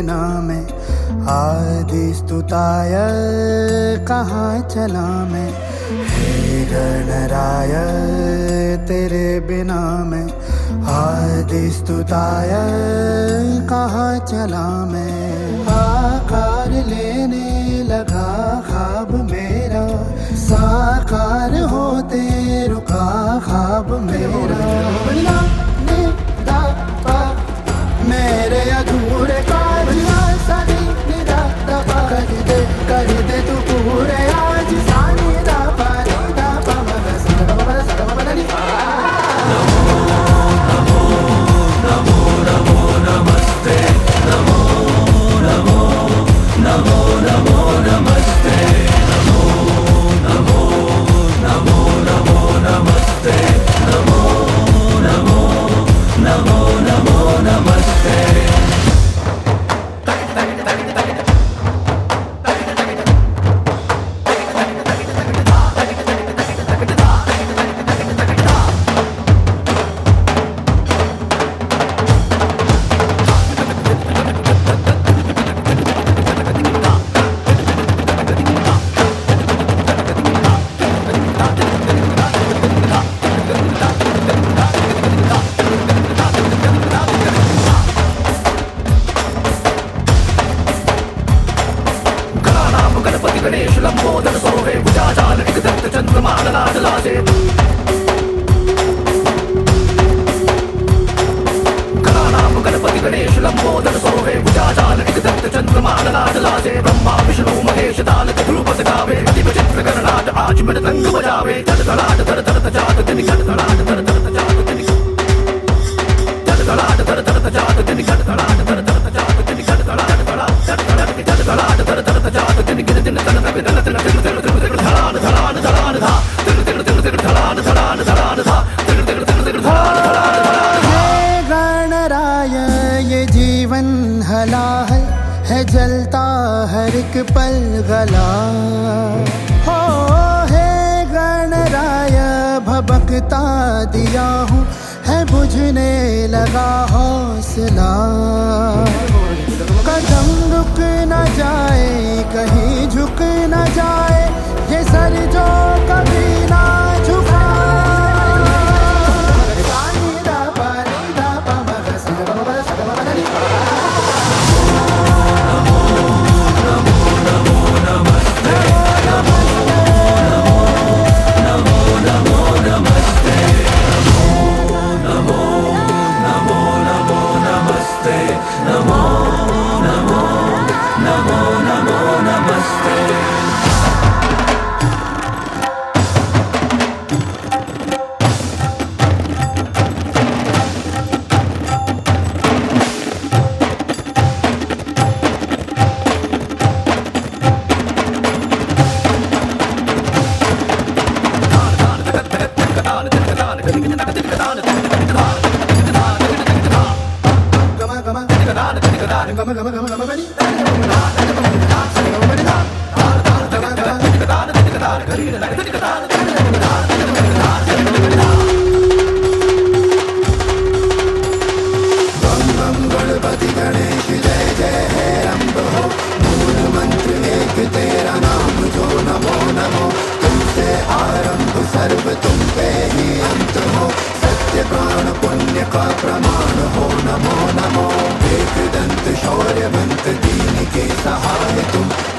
बिना मैं। आदि स्तुताय कहाँ चला मैं। हे गणराय तेरे बिना मैं। आदि स्तुताय कहाँ चला मैं। आकार लेने लगा ख्वाब मेरा, साकार होते रुका ख्वाब मेरा। मेरे अधूरे काज सानी निदा दफा कर दे तू पूरे आज। सानी दा पा नी दा पा मा गा सा गा मा सा गा मा दा नी पा। नमो नमो नमो नमस्ते। नमो नमो नमो नमो नमस्ते। नमो नमो नमो नमो नमस्ते। नमो नमो नमो नमो नमस्ते। गणपति गणेश लंबोदर सोहे भुजाजाल विकदंत चंद्रमा लासे। गणानाम गणपति गणेश लंबोदर सोहे भुजाजाल विकदंत चंद्रमा लासे। ब्रह्मा विष्णु महेश ताल ध्रुपद गावे। अति विचित्र गणनाथ आज मृदंग बजावे। जड़ तड़ाट धड़ धड़ जात तिनि जड़ तड़ाट धड़ धड़ जात तिनि जड़ तड़ाट धड़ धड़ जात तिनि जड़ तड़ाट धड़ धड़ जात तिनि जड़ तड़ाट जड़ तड़ाट धड़ धड़ जात तिनि गिर दिन तन तन तन तन तन तन धड़ान धड़ान धड़ान धा तिन तिन तिन तिन धड़ान धड़ान धड़ान धा तिन तिन तिन तिन धड़ान धड़ान धड़ान। हे गणराय ये जीवन हलाहल है जलता हर एक पल गला। हो हे गणराय भबकता दिया हूँ है बुझने लगा हौसला। कदम रुक न जाए कहीं झुक न जाए ये सर जो कभी ना झुका। गणपति गणेश जय जय है रंभ हो। मूल मंत्र एक तेरा नाम जो नमो नमो। तुमसे आरंभ सर्व तुम पे ही अंत हो। सत्य प्राण पुण्य का प्रमाण हो नमो नमो। एक दंत शौर्यवंत दीन के सहाय तुम।